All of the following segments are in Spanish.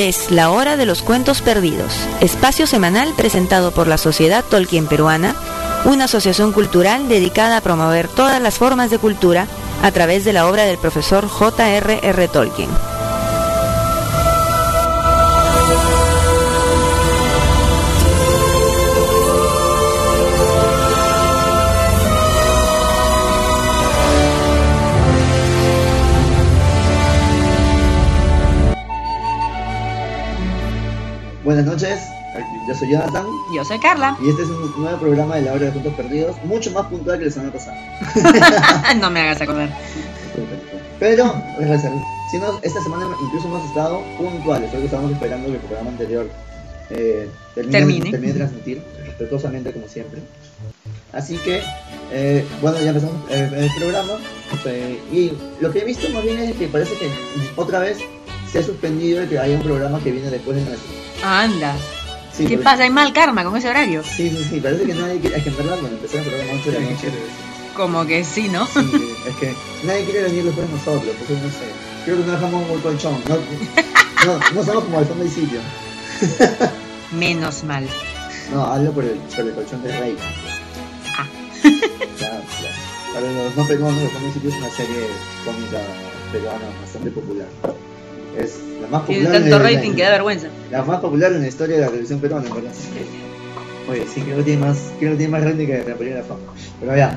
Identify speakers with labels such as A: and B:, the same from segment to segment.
A: Es la hora de los cuentos perdidos, espacio semanal presentado por la Sociedad Tolkien Peruana, una asociación cultural dedicada a promover todas las formas de cultura a través de la obra del profesor J.R.R. Tolkien.
B: Buenas noches, yo soy Jonathan.
C: Yo soy Carla.
B: Y este es un nuevo programa de la hora de cuentos perdidos, mucho más puntual que la semana pasada.
C: No me hagas acordar.
B: Pero, si no, esta semana incluso hemos estado puntuales, porque estábamos esperando que el programa anterior termine de transmitir, respetuosamente como siempre. Así que, bueno, ya empezamos el programa. Y lo que he visto más bien es que parece que otra vez se ha suspendido y que hay un programa que viene después de nuestro.
C: Anda.
B: Sí,
C: ¿Qué pasa? ¿Hay mal karma con ese horario?
B: Sí, parece que nadie quiere. Es que en verdad, cuando empezó el programa 11 de la noche.
C: Como que sí, ¿no?
B: Sí, es que nadie quiere venir después de nosotros, porque no sé. Creo que no dejamos un colchón. No somos como al fondo del sitio.
C: Menos mal.
B: No, hablo por el colchón de Rey.
C: Ah.
B: Claro. Para los no peruanos, el fondo del sitio es una serie cómica peruana bastante popular. Es la más popular.
C: Tiene tanto rating que da vergüenza.
B: La más popular en la historia de la televisión peruana, en verdad. Oye, sí, creo que tiene más rating que la película de la fama. Pero ya.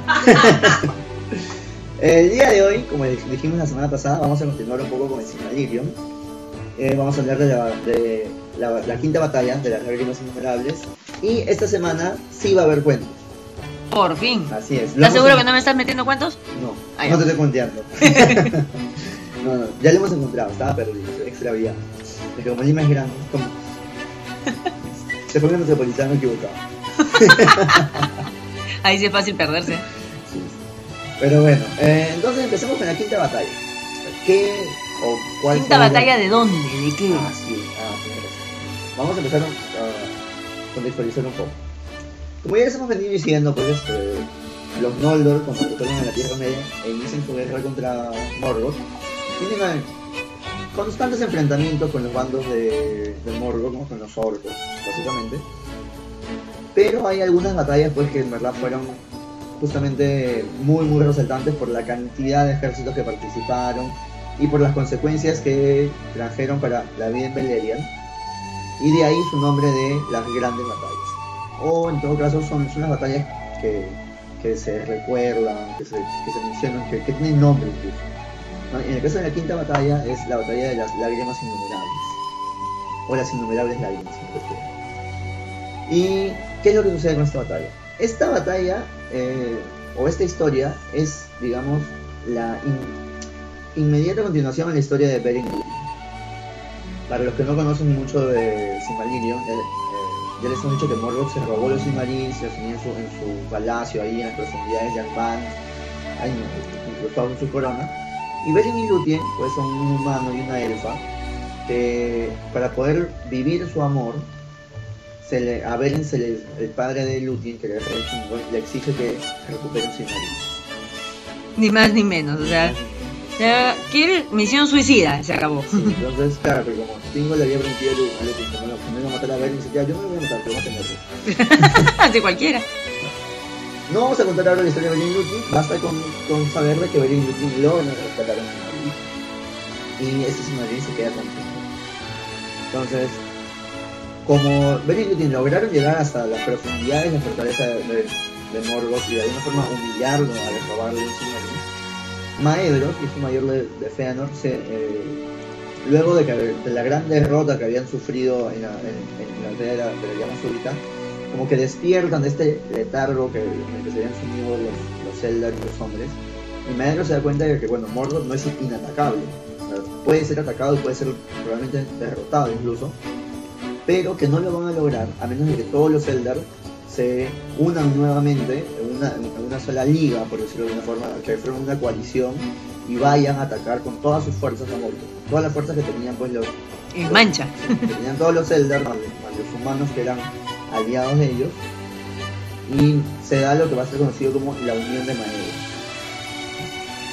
B: El día de hoy, como dijimos la semana pasada, vamos a continuar un poco con el Silmarillion. Vamos a hablar de la quinta batalla de las lágrimas innumerables. Y esta semana sí va a haber cuentos.
C: Por fin.
B: Así es.
C: ¿Estás seguro que no me estás metiendo cuentos?
B: No, no te estoy cuenteando. No, ya lo hemos encontrado, estaba perdido, extraviado. Es que como Lima es grande, es como... Se fue un metropolitano equivocado.
C: Ahí sí es fácil perderse.
B: Sí. Pero bueno, entonces empecemos con la quinta batalla. ¿Qué o cuál?
C: ¿Quinta batalla de dónde? ¿De qué?
B: Tienes razón. Vamos a empezar a contextualizar un poco. Como ya les hemos venido diciendo, pues los Noldor, cuando retornan a la Tierra Media e inician su guerra contra Morgoth, tienen constantes enfrentamientos con los bandos de Morgoth, como con los orcos, básicamente. Pero hay algunas batallas pues que en verdad fueron justamente muy resaltantes por la cantidad de ejércitos que participaron y por las consecuencias que trajeron para la vida en Beleriand. Y de ahí su nombre de las grandes batallas. O en todo caso son las batallas que se recuerdan, que se mencionan, que tienen nombre incluso. En el caso de la quinta batalla es la batalla de las lágrimas innumerables, o las innumerables lágrimas, si no recuerdo. ¿Y qué es lo que sucede con esta batalla? Esta batalla, o esta historia, es, digamos, la inmediata continuación a la historia de Beren y Lúthien. Para los que no conocen mucho de Silmarillion, ya les he dicho que Morgoth se robó los Silmarils, se los tenía en su palacio, ahí en las profundidades de Angband, ahí incrustados en su corona. Y Beren y Lúthien pues son un humano y una elfa que para poder vivir su amor, a Beren el padre de Lúthien, que era el chingón, le exige que recupere un Silmaril.
C: Ni más ni menos, o sea, quiere misión suicida, se acabó.
B: Sí, entonces, claro, pero como Stingo le había prometido a Lúthien que no iba a matar a Beren, dice, ya, yo no lo voy a matar, pero voy a tenerlo.
C: De cualquiera.
B: No vamos a contar ahora la historia de Beren y Lúthien, basta con saber de que Beren y Lúthien logran rescatar a un Silmaril. Y ese Silmaril se queda con Stingo. Entonces, como Beren y Lúthien lograron llegar hasta las profundidades de la fortaleza de Morgoth y de alguna forma humillarlo al robarle un Silmaril, Maedhros, hijo mayor de Fëanor, luego de la gran derrota que habían sufrido en la batalla de la llama súbita, como que despiertan de este letargo en el que se habían sumido los Eldar y los hombres, y Maedhros se da cuenta de que bueno, Morgoth no es inatacable, puede ser atacado y puede ser probablemente derrotado incluso, pero que no lo van a lograr a menos de que todos los Eldar se unan nuevamente en una sola liga, por decirlo de una forma, que fueron una coalición y vayan a atacar con todas sus fuerzas a Morgoth, todas las fuerzas que tenían pues
C: mancha.
B: Que tenían todos los Eldar, más los humanos que eran aliados de ellos, y se da lo que va a ser conocido como la unión de Maedhros.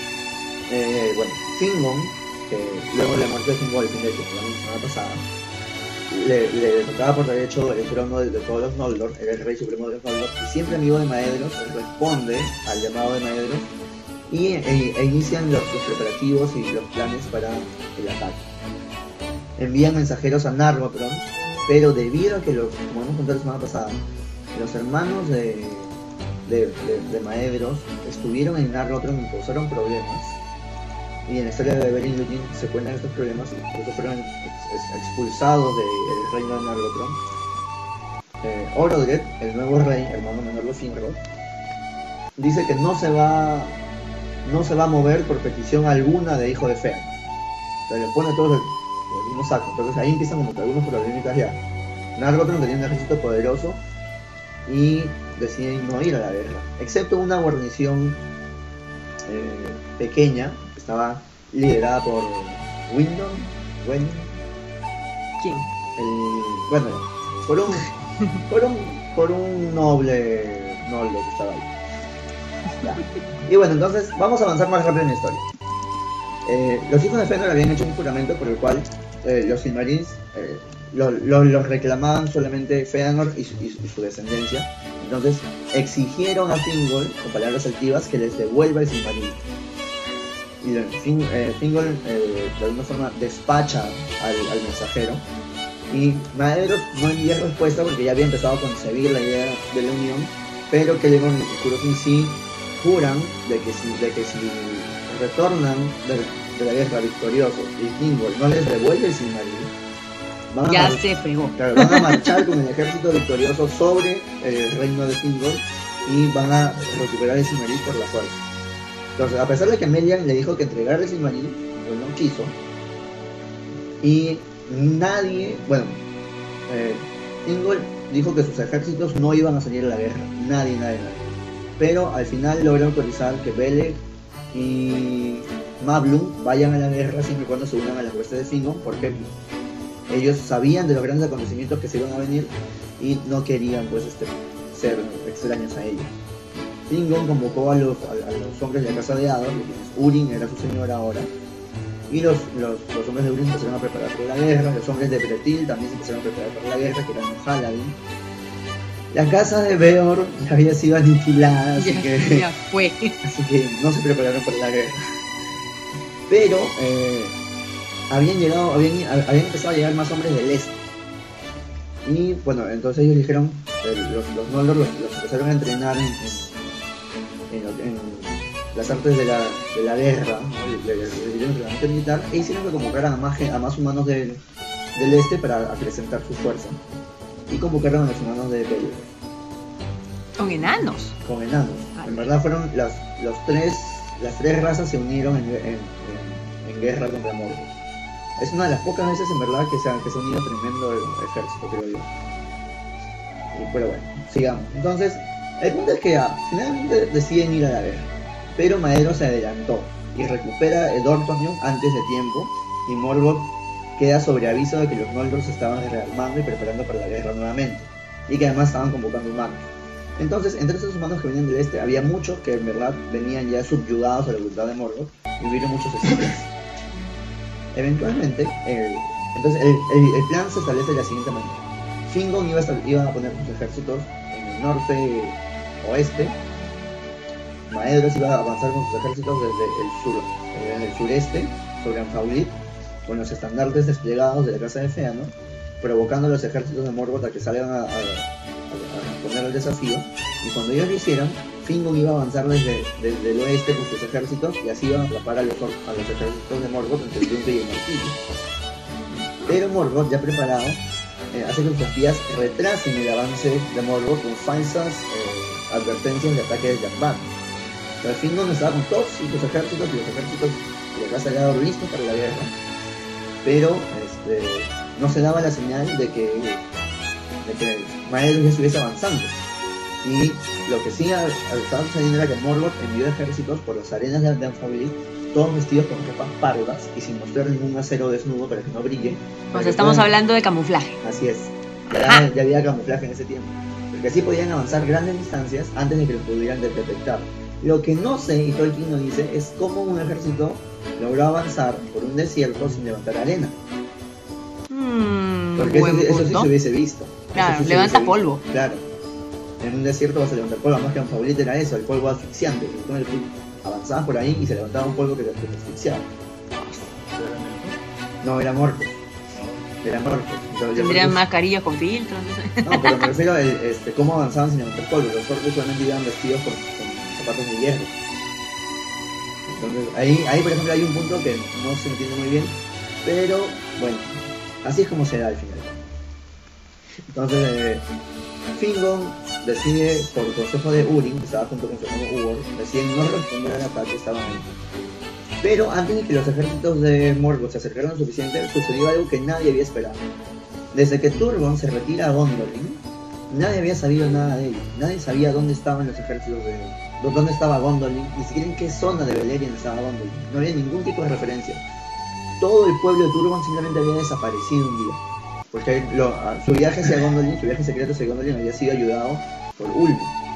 B: Bueno, Fingon, que luego de la muerte de Fingolfin, de hecho, la semana pasada, le tocaba por derecho el trono de todos los Noldor, era el rey supremo de los Noldor, y siempre amigo de Maedhros, él responde al llamado de Maedhros e inician los preparativos y los planes para el ataque. Envían mensajeros a Nargothrond, pero debido a que, como hemos contado la semana pasada, los hermanos de Maedhros estuvieron en Nargothrond y causaron problemas, y en la historia de Beren y Lúthien se cuentan estos problemas y por eso fueron expulsados del reino de Nargothrond. Orodred, el nuevo rey, hermano menor de Finrod, dice que no se va a mover por petición alguna de hijo de Fëanor. O sea, le pone a todos el mismo saco. Entonces ahí empiezan como que algunos problemitas ya. Nargothrond tenía un ejército poderoso y deciden no ir a la guerra, excepto una guarnición pequeña que estaba liderada por Windon.
C: ¿Quién?
B: Bueno, por un noble que estaba ahí. Ya. Y bueno, entonces vamos a avanzar más rápido en la historia. Los hijos de Fëanor habían hecho un juramento por el cual los Silmarils los reclamaban solamente Fëanor y su descendencia. Entonces exigieron a Thingol, con palabras altivas, que les devuelva el Silmaril. Y Thingol de alguna forma despacha al mensajero, y Maedhros no envía respuesta porque ya había empezado a concebir la idea de la unión, pero Celeborn y Curufin sí juran de que si retornan de la guerra victoriosos y Thingol no les devuelve el Silmaril,
C: se fregó.
B: Claro, van a marchar con el ejército victorioso sobre el reino de Thingol y van a recuperar el Silmaril por la fuerza. Entonces, a pesar de que Melian le dijo que entregarle el Silmaril, pues no quiso, y nadie, Thingol dijo que sus ejércitos no iban a salir a la guerra, nadie, pero al final logra autorizar que Beleg y Mablung vayan a la guerra siempre y cuando se unan a las huestes de Fingon, porque ellos sabían de los grandes acontecimientos que se iban a venir y no querían ser extraños a ellos. Fingon convocó a los hombres de la casa de Ador, Urin era su señor ahora, y los hombres de Urin se empezaron a preparar por la guerra. Los hombres de Bretil también se empezaron a preparar por la guerra, que eran los Haladin. La casa de Beor ya había sido aniquilada, así que no se prepararon para la guerra. Pero habían empezado a llegar más hombres del este. Y bueno, entonces ellos dijeron, los Noldor los empezaron a entrenar en las artes de la guerra, ¿no? del entrenamiento militar, e hicieron que convocaran a más humanos del este para acrecentar su fuerza. Y convocaron a los humanos de Pelennor.
C: ¿Con enanos?
B: Con enanos. En verdad fueron las tres razas se unieron en guerra contra Morgoth. Es una de las pocas veces en verdad que se ha unido tremendo ejército, creo yo. Pero bueno, sigamos. Entonces, el punto es que finalmente deciden ir a la guerra, pero Maedhros se adelantó y recupera el Dorthonion antes de tiempo, y Morgoth queda sobre aviso de que los Noldor se estaban rearmando y preparando para la guerra nuevamente, y que además estaban convocando humanos. Entonces, entre esos humanos que venían del este, había muchos que en verdad venían ya subyugados a la voluntad de Morgoth, y hubieron muchos exilios. Eventualmente, el plan se establece de la siguiente manera. Fingon iba a poner sus ejércitos en el norte-oeste. Maedhros iba a avanzar con sus ejércitos desde el sureste, sobre Anfaulit, con los estandartes desplegados de la casa de Fëanor, provocando a los ejércitos de Morgoth a que salgan a poner el desafío. Y cuando ellos lo hicieran, Fingon iba a avanzar desde el oeste con sus ejércitos, y así iban a atrapar a los ejércitos de Morgoth entre el yunque y el martillo. Pero Morgoth, ya preparado, hace que los espías retrasen el avance de Morgoth con falsas advertencias de ataque de Jaqbar. Pero Fingon estaba con todos sus ejércitos y los ejércitos de la casa de Ador listos para la guerra, pero no se daba la señal de que Maedhros ya estuviese avanzando. Y lo que sí estaba sucediendo era que Morgoth envió ejércitos por las arenas de Anfaulit, todos vestidos con ropas pardas y sin mostrar ningún acero desnudo para que no brille.
C: Pues estamos hablando de camuflaje.
B: Así es, ya había camuflaje en ese tiempo, porque así podían avanzar grandes distancias antes de que los pudieran detectar. Lo que no sé, y Tolkien no dice, es cómo un ejército logró avanzar por un desierto sin levantar arena. Porque
C: buen
B: eso sí
C: punto.
B: se hubiese visto.
C: Claro,
B: Eso sí se
C: levanta
B: hubiese
C: polvo.
B: visto. Claro. En un desierto vas a levantar polvo, más que en Fabulita era eso, el polvo asfixiante. Entonces tú avanzabas por ahí y se levantaba un polvo que te asfixiaba. No, era muerto. Era muerto. Entonces,
C: Tendrían mascarillas con filtros, no sé.
B: No, pero me refiero a cómo avanzaban sin levantar polvo. Los orcos solamente iban vestidos con zapatos de hierro. Entonces, ahí por ejemplo hay un punto que no se entiende muy bien, pero bueno, así es como se da al final. Entonces, Fingon decide, por consejo de Urin, que estaba junto con su hermano Ugor, deciden no responder al ataque, estaban ahí. Pero antes de que los ejércitos de Morgoth se acercaran lo suficiente, sucedió algo que nadie había esperado. Desde que Turgon se retira a Gondolin, nadie había sabido nada de él. Nadie sabía dónde estaban los ejércitos dónde estaba Gondolin, ni siquiera en qué zona de Beleriand estaba Gondolin. No había ningún tipo de referencia. Todo el pueblo de Turgon simplemente había desaparecido un día. Porque su viaje hacia Gondolin, su viaje secreto hacia Gondolin había sido ayudado por Ulme.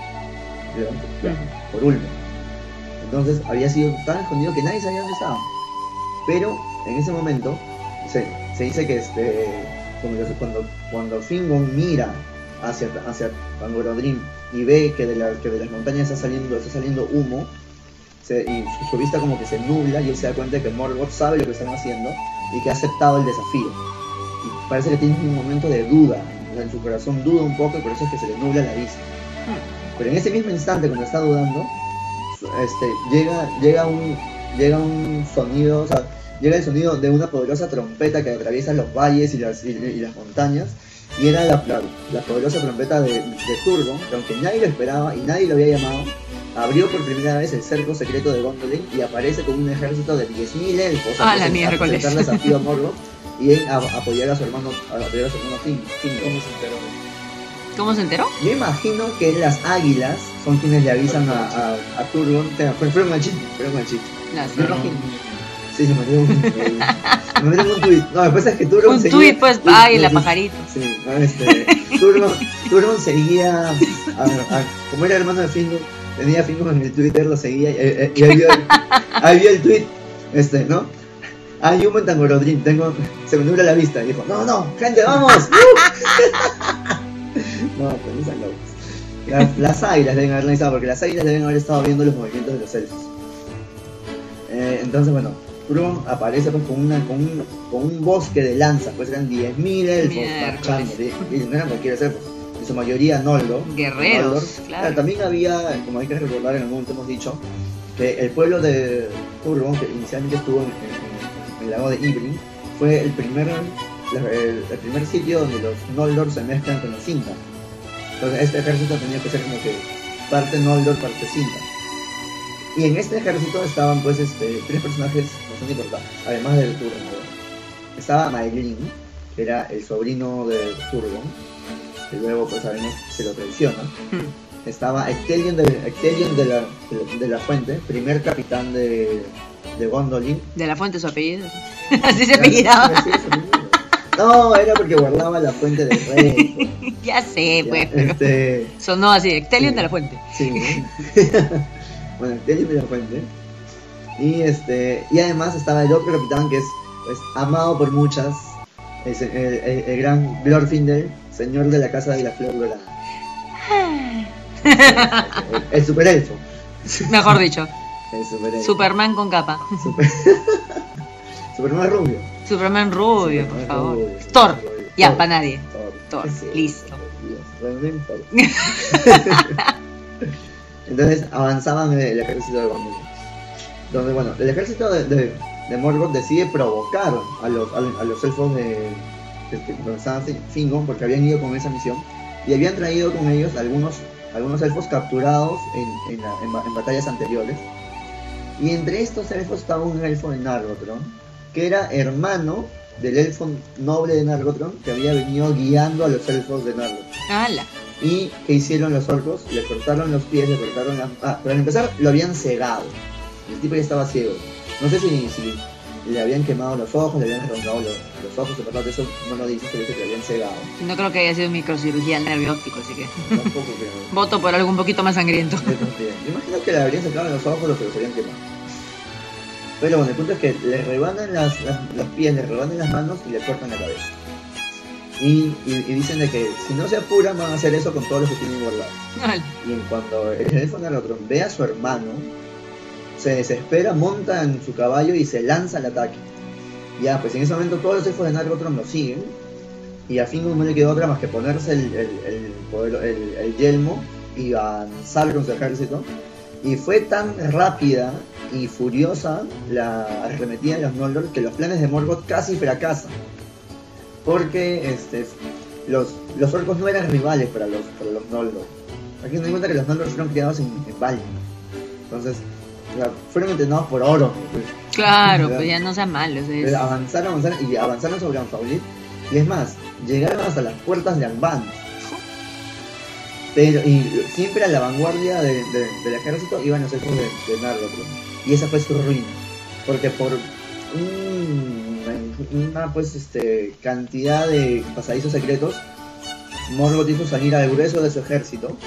B: Por Ulme. Entonces había sido tan escondido que nadie sabía dónde estaba. Pero en ese momento se dice que cuando Fingon mira hacia Angorodrim y ve que de las montañas está saliendo humo, y su vista como que se nubla y él se da cuenta de que Morgoth sabe lo que están haciendo y que ha aceptado el desafío. Y parece que tiene un momento de duda, en su corazón duda un poco y por eso es que se le nubla la vista. Pero en ese mismo instante cuando está dudando, llega un sonido, o sea, llega el sonido de una poderosa trompeta que atraviesa los valles y las montañas, y era la poderosa trompeta de Turgon, que aunque nadie lo esperaba y nadie lo había llamado, abrió por primera vez el cerco secreto de Gondolin y aparece con un ejército de 10.000 elfos
C: a presentar
B: el desafío a Morgoth y a apoyar a su hermano Fingon.
C: ¿Cómo se enteró?
B: Yo imagino que las águilas son quienes le avisan a Turgon. Fueron al chiste.
C: Las
B: Me imagino. Sí, se me dio un tweet. No, después es que Turgon
C: un
B: seguía...
C: tweet, pues, águila, pajarito.
B: Sí, Turgon seguía como era hermano de Fingon, tenía a Fingon en el Twitter, lo seguía y ahí vio el tweet, ¿no? Hay humo en Angorodrim, se me nubla la vista. Y dijo, no, gente, vamos. No, pues no sean locos. Las águilas deben haber organizado, porque las águilas deben haber estado viendo los movimientos de los elfos. Entonces, bueno, Turgon aparece pues con un bosque de lanzas, pues eran 10.000 elfos marchando, y no eran cualquier elfos, en su mayoría Noldor.
C: Guerreros, claro.
B: También había, como hay que recordar, en algún momento hemos dicho, que el pueblo de Turgon, que inicialmente estuvo en el lago de Ybrin, fue el primer sitio donde los Noldor se mezclan con los Sinta. Entonces este ejército tenía que ser como que parte Noldor, parte Sinta. Y en este ejército estaban pues tres personajes bastante importantes, además de Turgon. Estaba Maelin, que era el sobrino de Turgon, que luego pues sabemos se lo traiciona. Estaba Ectelion de la Fuente, primer capitán de Gondolin.
C: De la Fuente su apellido. Así se apellidaba.
B: No, era porque guardaba la fuente del rey.
C: Ya sé, pues. Sonó así, Ectelion de la Fuente.
B: Sí. Bueno, Ectelion de la Fuente. Y además estaba el otro capitán que es pues, amado por muchas. Es el gran Glorfindel, señor de la casa de la flor dorada. El superelfo.
C: Mejor dicho.
B: El superelfo.
C: Superman con capa.
B: Superman rubio.
C: Superman rubio, por favor.
B: Rubio,
C: Thor.
B: rubio.
C: Ya,
B: Thor.
C: para nadie.
B: Thor. Sí.
C: Listo.
B: Entonces avanzaban el ejército de Gondolin. Donde, bueno, el ejército de Morgoth decide provocar a los elfos donde estaba Fingon, porque habían ido con esa misión y habían traído con ellos algunos elfos capturados en batallas anteriores. Y entre estos elfos estaba un elfo de Nargothrond, que era hermano del elfo noble de Nargothrond, que había venido guiando a los elfos de Nargothrond.
C: ¡Hala!
B: ¿Y qué hicieron los orcos? Le cortaron los pies, le cortaron las... para empezar, lo habían cegado. El tipo ya estaba ciego. No sé si le habían quemado los ojos, le habían arrancado los ojos, en verdad eso no lo dice, pero dice que le habían cegado.
C: No creo que haya sido microcirugía al nervio óptico, así que...
B: Tampoco creo.
C: Voto por algo un poquito más sangriento.
B: Yo imagino que le habrían sacado los ojos los que los habían quemado. Pero bueno, el punto es que le rebanan los pies, le rebanan las manos y le cortan la cabeza. y dicen de que si no se apuran van a hacer eso con todos los que tienen guardados.
C: Vale.
B: Y en cuando el elfo Nargothrond ve a su hermano, se desespera, monta en su caballo y se lanza al ataque. Ya, pues en ese momento todos los elfos de Nargothrond lo siguen, y a Fingon no le quedó otra más que ponerse el yelmo y avanzar con su ejército. Y fue tan rápida y furiosa la arremetida de los Noldor que los planes de Morgoth casi fracasan. Porque los orcos no eran rivales para los Noldor. Aquí nos dimos cuenta que los Noldor fueron criados en Valinor. Entonces, fueron entrenados por Oro. Pues.
C: Claro, pues ya no sean malos.
B: Avanzaron sobre Anfaulit. Y es más, llegaron hasta las puertas de Angband. Pero, y siempre a la vanguardia del ejército iban los elfos de Nargothrond. Y esa fue su ruina. Porque por una cantidad de pasadizos secretos, Morgoth hizo salir al grueso de su ejército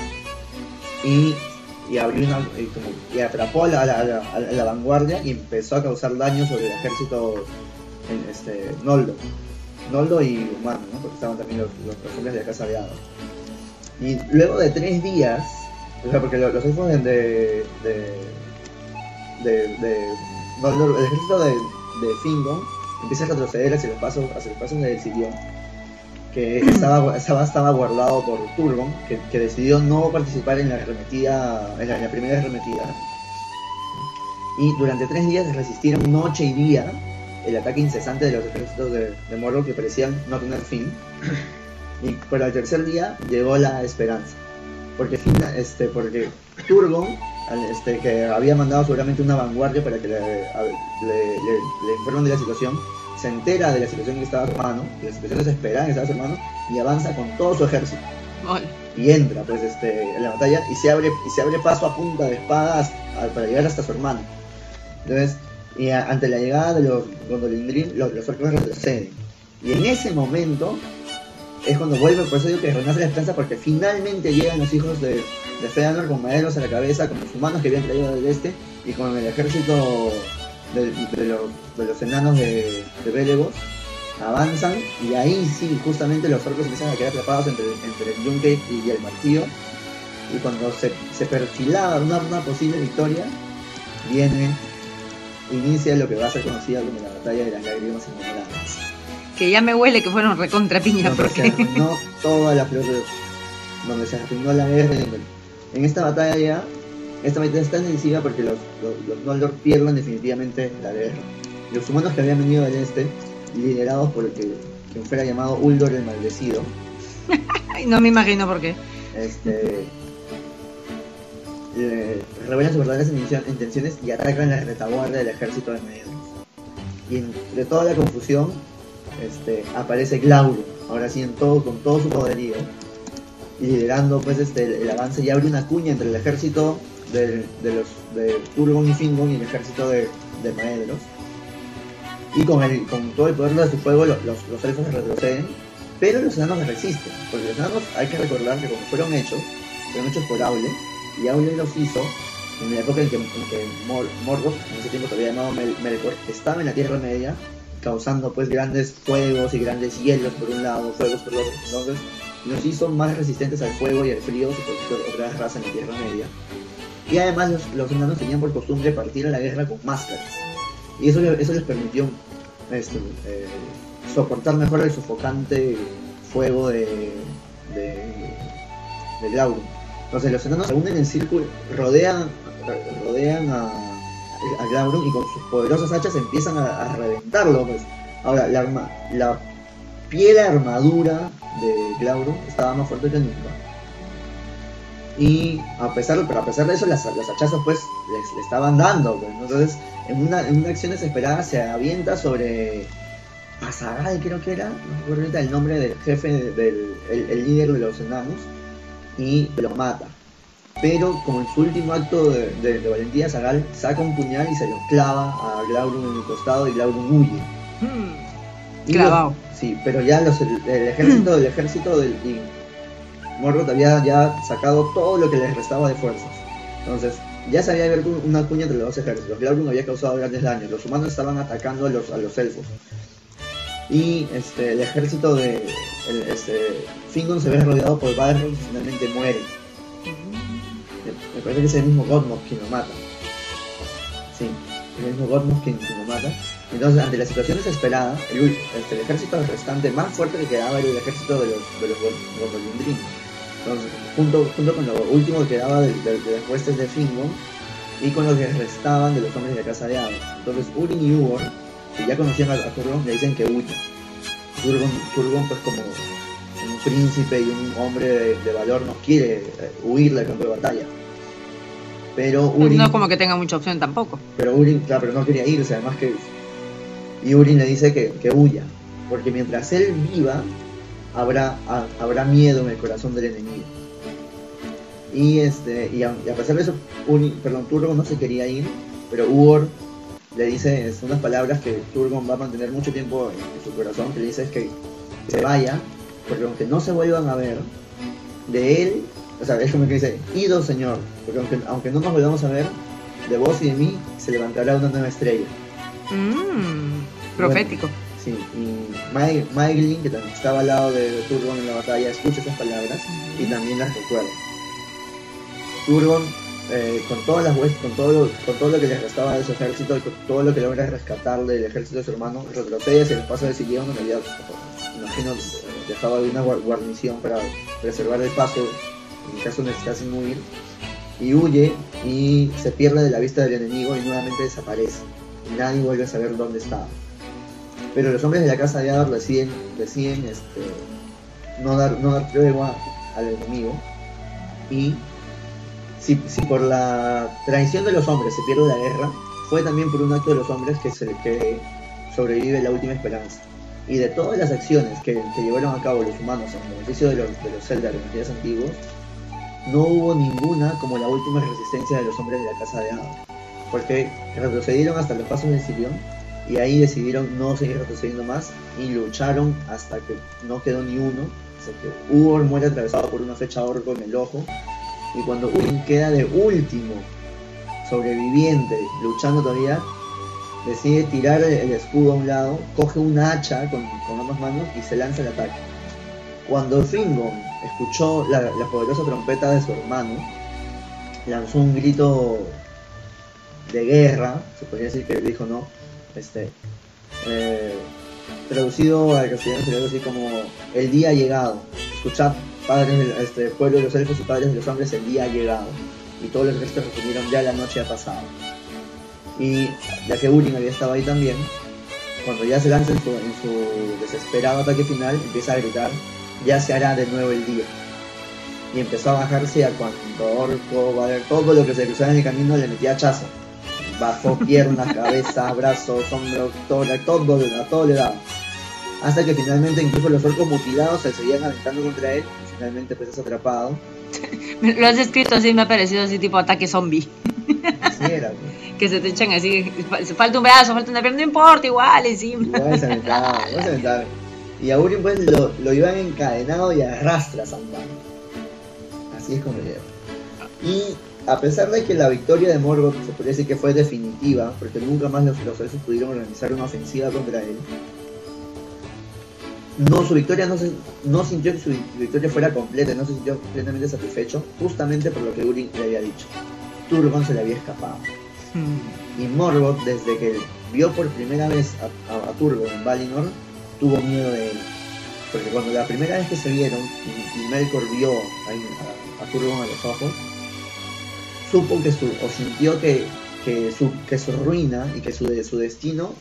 B: y abrió y atrapó a la vanguardia y empezó a causar daño sobre el ejército Noldo y humano, ¿no? Porque estaban también los hombres de la casa de Hada. Y luego de 3 días, o sea, porque los elfos de Noldor, el ejército de Fingon empieza a retroceder hacia los pasos de Sirion, que estaba guardado por Turgon, que decidió no participar en la primera arremetida. Y durante 3 días resistieron noche y día el ataque incesante de los ejércitos de Morgoth, que parecían no tener fin. Y pero al tercer día llegó la esperanza, porque Turgon, que había mandado seguramente una vanguardia para que le informen de la situación, se entera de la situación que estaba su hermano, de la situación desesperada que estaba su hermano, y avanza con todo su ejército.
C: Vale.
B: Y entra pues en la batalla y se abre paso a punta de espadas para llegar hasta su hermano. Entonces, y ante la llegada de los Gondolindrim, los orcos retroceden. Y en ese momento es cuando vuelve, por eso digo que renace la esperanza, porque finalmente llegan los hijos de Feanor con maderos a la cabeza, con los humanos que habían traído del este y con el ejército de los enanos de Belegos. Avanzan y ahí sí, justamente los orcos empiezan a quedar atrapados entre el yunque y el martillo. Y cuando se perfilaba una posible victoria, inicia lo que va a ser conocida como la batalla de las lágrimas innumerables.
C: Que ya me huele que fueron recontra piña, porque
B: se arruinó toda la flor donde se arruinó la guerra. En esta batalla es tan decisiva porque los Noldor pierden definitivamente la guerra. Los humanos que habían venido del este, liderados por quien fuera llamado Uldor el Maldecido,
C: no me imagino por qué,
B: revelan sus verdaderas intenciones y atacan la retaguardia del ejército de Medus. Y entre toda la confusión aparece Glaurung, ahora sí con todo su poderío, liderando pues el avance, y abre una cuña entre el ejército de Turgon y Fingon y el ejército de Maedhros. Y con todo el poder de su fuego los elfos se retroceden, pero los enanos resisten, porque los enanos hay que recordar que como fueron hechos por Aule, y Aule los hizo en la época en que Morgoth, en ese tiempo todavía llamado Melkor, estaba en la Tierra Media, causando pues grandes fuegos y grandes hielos por un lado, fuegos por el otro. Entonces los hizo más resistentes al fuego y al frío, otra raza en la Tierra Media. Y además los enanos tenían por costumbre partir a la guerra con máscaras, y eso les permitió soportar mejor el sofocante fuego de Glaurung. Entonces los enanos se unen en círculo, rodean a Glaurung y con sus poderosas hachas empiezan a reventarlo, pues. Ahora la piel armadura de Glaurung estaba más fuerte que nunca, y a pesar de eso las hachazos pues le estaban dando, pues. Entonces en una acción desesperada se avienta sobre Azaghal, creo que era, no recuerdo ahorita el nombre del jefe el líder de los enanos, y lo mata. Pero como en su último acto de valentía, Azaghal saca un puñal y se lo clava a Glaurung en el costado, y Glaurung huye.
C: Clavado.
B: Sí, pero ya el ejército del Morgoth había ya sacado todo lo que les restaba de fuerzas. Entonces ya se había abierto una cuña entre los dos ejércitos. Glaurung había causado grandes daños. Los humanos estaban atacando a los elfos. Y el ejército de Fingon se ve rodeado por Balrog y finalmente muere. Me parece que es el mismo Godmok quien lo mata. Sí, el mismo Godmok quien lo mata. Entonces, ante la situación desesperada, el ejército restante más fuerte que quedaba era el ejército de los Gondolindrinos. Entonces, junto con lo último que quedaba de las huestes de Fingon y con lo que restaban de los hombres de la casa de Hado. Entonces, Urin y Ugor, que ya conocían a Turgon, le dicen que huya. Turgon, pues como un príncipe y un hombre de valor, no quiere huir del campo de batalla. Pero Urin,
C: no es como que tenga mucha opción tampoco.
B: Pero Urin, claro, pero no quería irse, además que... Y Urin le dice que huya, porque mientras él viva, habrá miedo en el corazón del enemigo. Y a pesar de eso, Turgon no se quería ir, pero Ugor le dice unas palabras que Turgon va a mantener mucho tiempo en su corazón, que le dice es que se vaya, porque aunque no se vuelvan a ver, de él, o sea, es como que dice, ido señor, porque aunque no nos volvamos a ver, de vos y de mí se levantará una nueva estrella.
C: Profético.
B: Bueno, sí, y Maeglin, que también estaba al lado de Turgon en la batalla, escucha esas palabras y también las recuerda. Turgon, con todo lo que le restaba de su ejército y con todo lo que logra rescatar del ejército de su hermano, retrocede hacia el paso de Sillón, en realidad, imagino, dejaba una guarnición para preservar el paso en caso necesitasen huir, y huye y se pierde de la vista del enemigo y nuevamente desaparece. Nadie vuelve a saber dónde estaba. Pero los hombres de la casa de Adar deciden no dar tregua al enemigo, y si por la traición de los hombres se pierde la guerra, fue también por un acto de los hombres que sobrevive la última esperanza. Y de todas las acciones que llevaron a cabo los humanos en beneficio de los Eldar en los días antiguos, no hubo ninguna como la última resistencia de los hombres de la casa de Adar, porque retrocedieron hasta los pasos de Sirión y ahí decidieron no seguir retrocediendo más y lucharon hasta que no quedó ni uno, hasta que Ugor muere atravesado por una flecha orco en el ojo, y cuando Urin queda de último sobreviviente luchando todavía, decide tirar el escudo a un lado, coge una hacha con ambas manos y se lanza al ataque. Cuando Fingon escuchó la poderosa trompeta de su hermano, lanzó un grito de guerra, se podría decir que dijo, ¿no? Traducido al castellano sería algo así como: el día ha llegado, escuchad padres del pueblo de los elfos y padres de los hombres, el día ha llegado. Y todos los restos respondieron: ya la noche ha pasado. Y ya que Urin había estado ahí también, cuando ya se lanza en su desesperado ataque final, empieza a gritar: ya se hará de nuevo el día. Y empezó a bajarse a cuanto orco, todo lo que se cruzaba en el camino le metía hachazo. Bajó piernas, cabeza, brazos, hombros, tórax, a todo le daba. Hasta que finalmente incluso los orcos mutilados se seguían aventando contra él, y finalmente pues es atrapado.
C: Lo has escrito así, me ha parecido así tipo ataque zombie.
B: Así era, pues.
C: Que se te echan así, falta un brazo, falta una pierna, no importa, igual encima.
B: Igual se aventaba. Y a Urin pues lo iban encadenado y a rastras andando. Así es como llega. Y a pesar de que la victoria de Morgoth se podría decir que fue definitiva, porque nunca más los elfos pudieron organizar una ofensiva contra él, su victoria no sintió que su victoria fuera completa, no se sintió plenamente satisfecho, justamente por lo que Urin le había dicho. Turgon se le había escapado. Y Morgoth, desde que vio por primera vez a Turgon en Valinor, tuvo miedo de él. Porque cuando la primera vez que se vieron y Melkor vio a Turgon a los ojos, supo sintió que su ruina y que su destino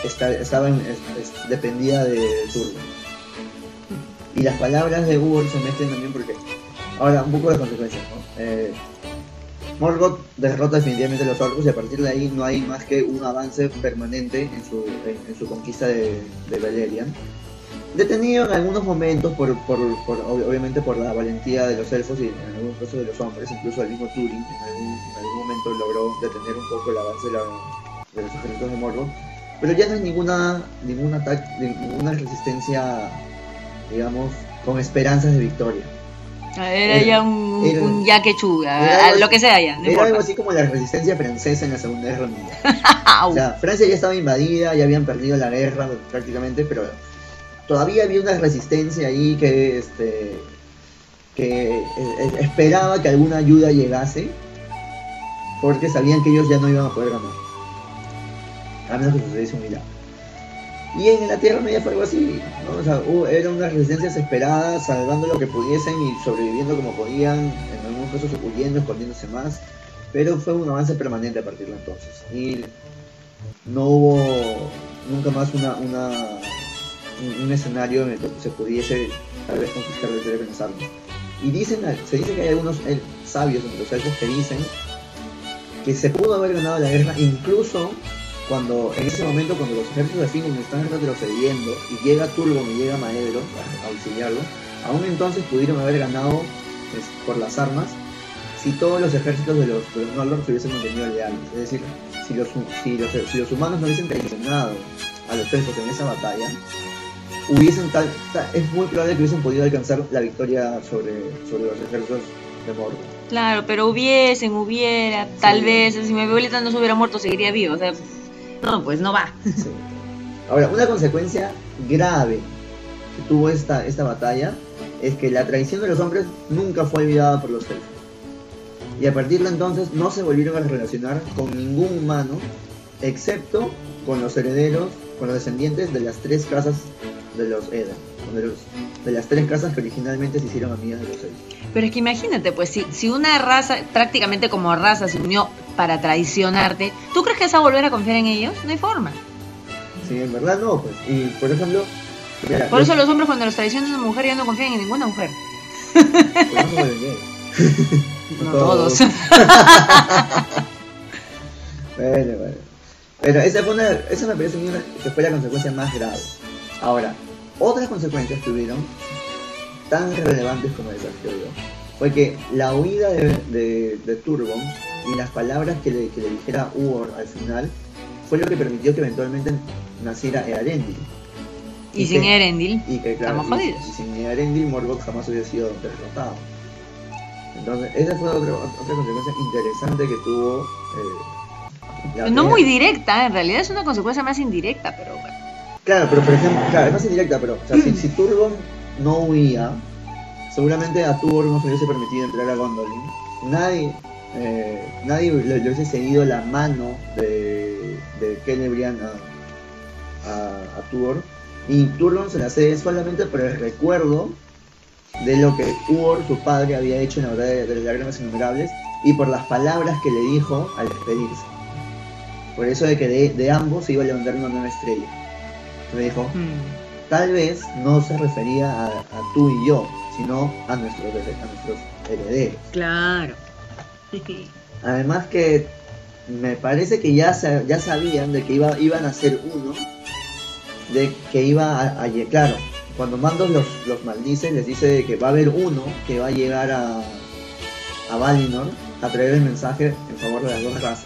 B: dependía de Turgon. Y las palabras de Ugor se mezclan también porque... Ahora, un poco de consecuencias, ¿no? Morgoth derrota definitivamente a los orcos y a partir de ahí no hay más que un avance permanente en su conquista de Beleriand. Detenido en algunos momentos obviamente por la valentía de los elfos y en algunos casos de los hombres, incluso el mismo Túrin en algún momento logró detener un poco el avance de los ejércitos de Morgoth, pero ya no hay ningún ataque, ninguna resistencia, digamos, con esperanzas de victoria.
C: Era ya un ya que chuga, lo que sea ya. No
B: era
C: importa.
B: algo así como la resistencia francesa en la Segunda Guerra Mundial. O sea, Francia ya estaba invadida, ya habían perdido la guerra prácticamente, pero todavía había una resistencia ahí que esperaba que alguna ayuda llegase, porque sabían que ellos ya no iban a poder ganar, a menos que sucediese un milagro. Y en la Tierra Media fue algo así, ¿no? O sea, era una resistencia desesperada, salvando lo que pudiesen y sobreviviendo como podían, en algunos casos huyendo, escondiéndose más, pero fue un avance permanente a partir de entonces. Y no hubo nunca más un escenario en el que se pudiese tal vez conquistar la Tierra con las armas. Y se dice que hay algunos sabios entre los elfos que dicen que se pudo haber ganado la guerra incluso en ese momento cuando los ejércitos de Fingon están retrocediendo y llega Turgon y llega Maedhros a auxiliarlo, aún entonces pudieron haber ganado por las armas si todos los ejércitos de los Noldor se hubiesen mantenido leales. Es decir, si los humanos no hubiesen traicionado a los elfos en esa batalla, es muy probable que hubiesen podido alcanzar la victoria sobre los ejércitos de Mordor.
C: Claro, pero hubiera, tal vez, si mi abuelita no se hubiera muerto, seguiría vivo, o sea, no, pues no va.
B: Sí. Ahora, una consecuencia grave que tuvo esta batalla es que la traición de los hombres nunca fue olvidada por los elfos. Y a partir de entonces no se volvieron a relacionar con ningún humano, excepto con los herederos, con los descendientes de las 3 casas de los Edan, de las 3 casas que originalmente se hicieron amigas de los elfos.
C: Pero es que imagínate, pues, si una raza, prácticamente como raza, se unió para traicionarte, ¿tú crees que vas a volver a confiar en ellos? No hay forma.
B: Sí, en verdad no, pues. Y por ejemplo... Mira,
C: por eso los hombres cuando los traicionan a una mujer ya no confían en ninguna mujer.
B: Pues no se vuelven gays.
C: No todos.
B: Bueno. Pero esa me parece que fue la consecuencia más grave. Ahora, otras consecuencias que hubieron, tan relevantes como esas, creo yo, fue que la huida de Turgon y las palabras que le dijera Uor al final fue lo que permitió que eventualmente naciera Eärendil.
C: Y sin Eärendil,
B: claro,
C: estamos jodidos.
B: Y sin Eärendil, Morgoth jamás hubiera sido derrotado. Entonces, esa fue otra consecuencia interesante que tuvo.
C: No muy directa, en realidad es una consecuencia más indirecta, pero bueno.
B: Claro, pero por ejemplo, es más indirecta, pero o sea, si Turgon no huía, seguramente a Tuor no se hubiese permitido entrar a Gondolin. Nadie le hubiese seguido la mano de Celebrian a Tuor, y Turgon se la cede solamente por el recuerdo de lo que Tuor, su padre, había hecho en la batalla de las lágrimas innumerables, y por las palabras que le dijo al despedirse. Por eso de que de ambos se iba a levantar una nueva estrella. Me dijo, tal vez no se refería a tú y yo, sino a nuestros herederos.
C: Claro.
B: Además que me parece que ya sabían de que iban a ser uno, de que iba a claro, cuando Mandos los maldice, les dice que va a haber uno que va a llegar a Valinor a traer el mensaje en favor de las 2 razas.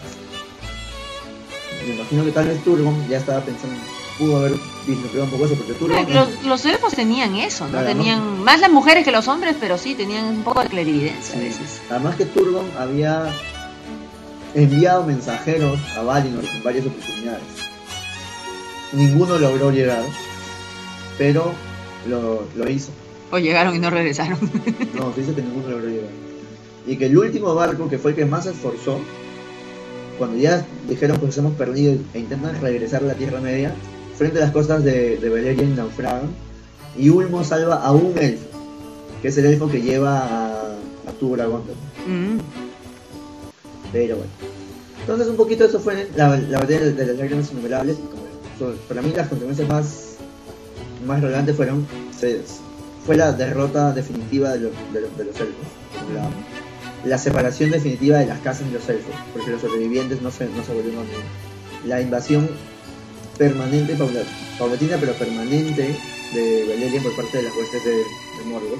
B: Me imagino que tal vez Turgon ya estaba pensando, pudo haber vislumbreado un poco eso, porque Turgon...
C: Los elfos tenían eso, ¿no?
B: Claro,
C: tenían más las mujeres que los hombres, pero sí, tenían un poco de clarividencia a veces.
B: Además que Turgon había enviado mensajeros a Valinor en varias oportunidades. Ninguno logró llegar, pero lo hizo.
C: O llegaron y no regresaron.
B: No, se dice que ninguno logró llegar. Y que el último barco, que fue el que más se esforzó, cuando ya dijeron pues hemos perdido e intentan regresar a la Tierra Media, frente a las costas de Beleriand naufragan, y Ulmo salva a un elfo, que es el elfo que lleva a Tuor a Gondolin. Pero bueno, entonces un poquito eso fue la batalla de las lágrimas innumerables, y como para mí las consecuencias más relevantes fue la derrota definitiva de los elfos, la separación definitiva de las casas de los elfos, porque los sobrevivientes no se volvieron a unir, la invasión permanente, paulatina pero permanente de Beleriand por parte de las huestes de Morgoth,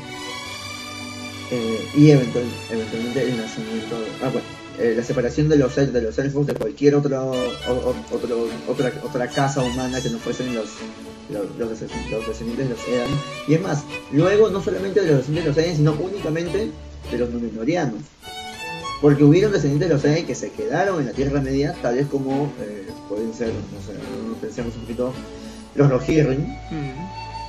B: y eventualmente el nacimiento, la separación de los elfos de cualquier otra casa humana que no fuesen los descendientes de los Edan. Y es más, luego no solamente de los descendientes de los Edan, sino únicamente de los Númenóreanos, porque hubieron descendientes de los Edan que se quedaron en la Tierra Media, tales como pueden ser, no sé, pensemos un poquito, los Rohirrim,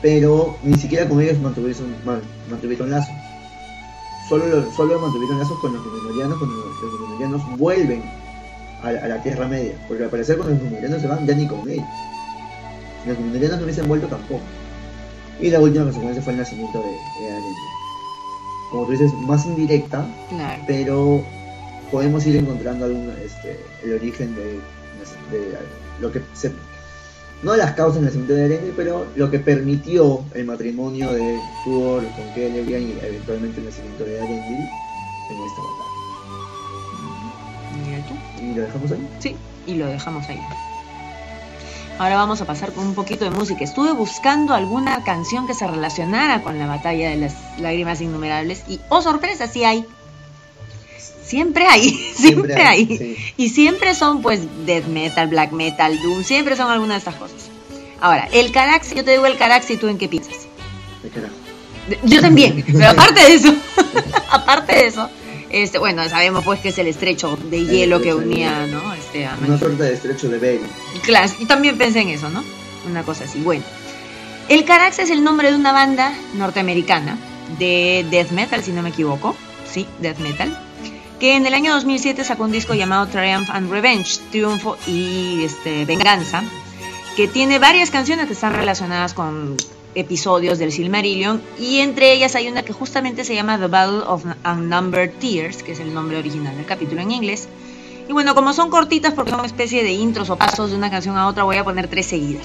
B: pero ni siquiera con ellos mantuvieron lazos. Solo mantuvieron lazos con los Númenóreanos cuando los Númenóreanos vuelven a la Tierra Media, porque al parecer cuando los Númenóreanos se van ya ni con ellos. Si los Númenóreanos no hubiesen vuelto tampoco. Y la última consecuencia fue el nacimiento de Elendil. Como tú dices, más indirecta,
C: Claro.
B: pero podemos ir encontrando el origen de lo que se... No las causas del nacimiento de Elendil, pero lo que permitió el matrimonio de Tuor con Celebrian y eventualmente el nacimiento de Elendil en esta batalla.
C: Mira tú.
B: ¿Y lo dejamos ahí?
C: Sí, y lo dejamos ahí. Ahora vamos a pasar con un poquito de música. Estuve buscando alguna canción que se relacionara con la batalla de las lágrimas innumerables y, oh sorpresa, sí hay. Siempre hay, siempre hay.
B: Sí.
C: Y siempre son pues death metal, black metal, doom, siempre son algunas de estas cosas. Ahora, el Carax, yo te digo el Carax y tú en qué piensas.
B: ¿De carajo?
C: Yo también, pero aparte de eso, bueno, sabemos pues que es el estrecho de hielo que
B: estrecho de
C: unía,
B: hielo.
C: ¿no? A
B: Una suerte de estrecho de Bering.
C: Claro, y también pensé en eso, ¿no? Una cosa así. Bueno, el Carax es el nombre de una banda norteamericana de death metal, si no me equivoco. Sí, death metal. Que en el año 2007 sacó un disco llamado Triumph and Revenge, Triunfo y Venganza, que tiene varias canciones que están relacionadas con episodios del Silmarillion, y entre ellas hay una que justamente se llama The Battle of Unnumbered Tears, que es el nombre original del capítulo en inglés. Y bueno, como son cortitas porque son una especie de intros o pasos de una canción a otra, voy a poner 3 seguidas.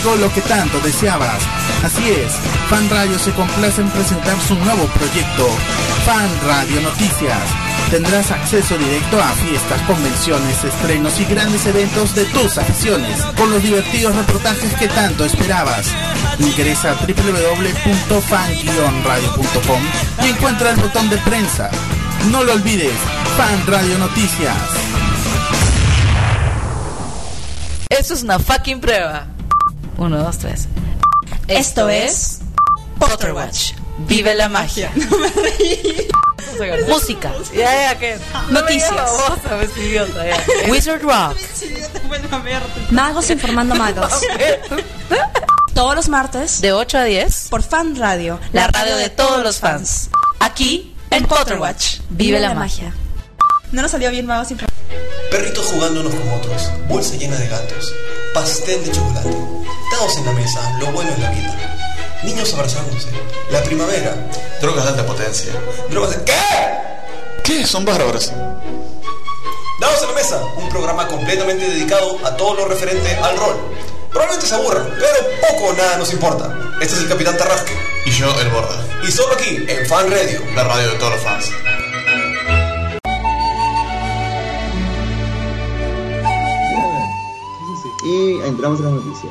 D: llegó lo que tanto deseabas. Así es, Fan Radio se complace en presentar su nuevo proyecto, Fan Radio Noticias. Tendrás acceso directo a fiestas, convenciones, estrenos y grandes eventos de tus aficiones, con los divertidos reportajes que tanto esperabas. Ingresa a www.fan-radio.com y encuentra el botón de prensa. No lo olvides, Fan Radio Noticias.
E: Esto es una fucking prueba. 1, 2, 3. Esto es Potterwatch. Vive la magia. No me reí. Música. ¿Qué? Noticias. Wizard Rock.
F: Magos informando magos. Todos los martes
E: de 8 a 10
F: por Fan Radio,
E: la radio de todos los fans. Aquí en Potterwatch. Vive la magia.
F: No nos salió bien Magos informando.
G: Perritos jugando unos con otros, bolsa llena de gatos, pastel de chocolate, dados en la mesa, lo bueno en la vida. Niños abrazándose, la primavera,
H: drogas de alta potencia.
G: Drogas de... ¿Qué?
H: ¿Qué? Son bárbaros.
G: Dados en la mesa, un programa completamente dedicado a todo lo referente al rol. Probablemente se aburran, pero poco o nada nos importa. Este es el Capitán Tarrasque.
H: Y yo, el Borda.
G: Y solo aquí, en Fan Radio,
H: la radio de todos los fans.
B: Y entramos en las noticias.